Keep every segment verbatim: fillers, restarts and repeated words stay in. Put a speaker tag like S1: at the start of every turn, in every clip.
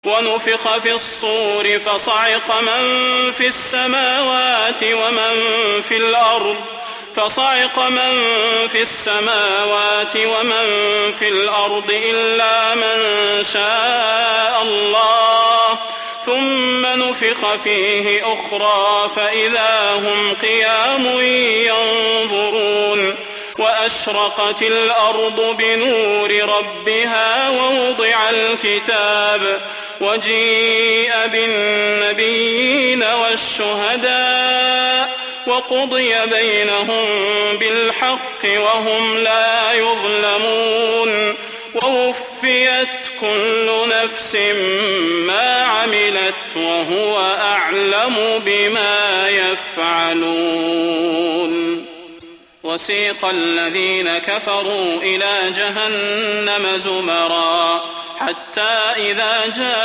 S1: ونفخ في الصور فصعق من في السماوات ومن في الأرض فصعق من في السماوات ومن في الأرض إلا من شاء الله ثم نفخ فيه أخرى فإذا هم قيام ينظرون وأشرقت الأرض بنور ربها ووضع الكتاب وجيء بالنبيين والشهداء وقضي بينهم بالحق وهم لا يظلمون ووفيت كل نفس ما عملت وهو أعلم بما يفعلون. وسيق الذين كفروا إلى جهنم زمرا حتى إذا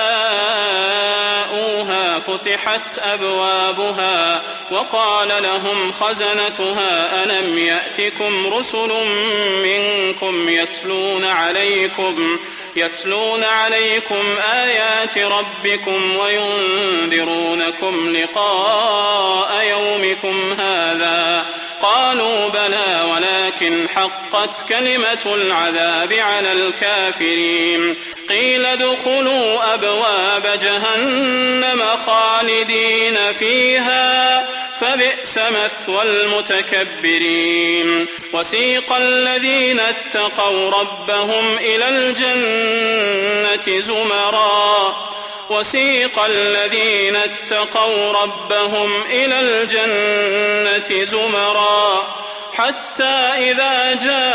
S1: جاءوها فتحت أبوابها وقال لهم خزنتها ألم يأتكم رسل منكم يتلون عليكم يتلون عليكم آيات ربكم وينذرونكم لقاء يومكم هذا قالوا بلى ولكن حقت كلمة العذاب على الكافرين قيل ادخلوا أبواب جهنم خالدين فيها فبئس مثوى المتكبرين. وسيق الذين اتقوا ربهم إلى الجنة زمرا وسيق الذين اتقوا ربهم إلى الجنة زمرا حتى إذا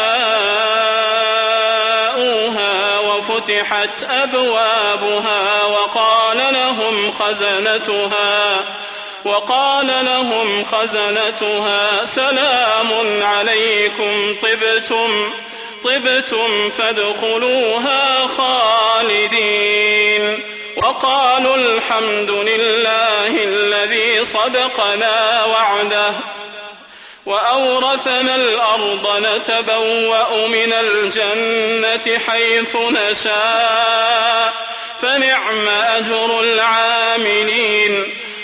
S1: جاءوها وفتحت أبوابها وقال لهم خزنتها وقال لهم خزنتها سلام عليكم طبتم طبتم فادخلوها خالدين وقالوا الحمد لله الذي صدقنا وعده وأورثنا الأرض نتبوأ من الجنة حيث نشاء فنعم أجر العاملين.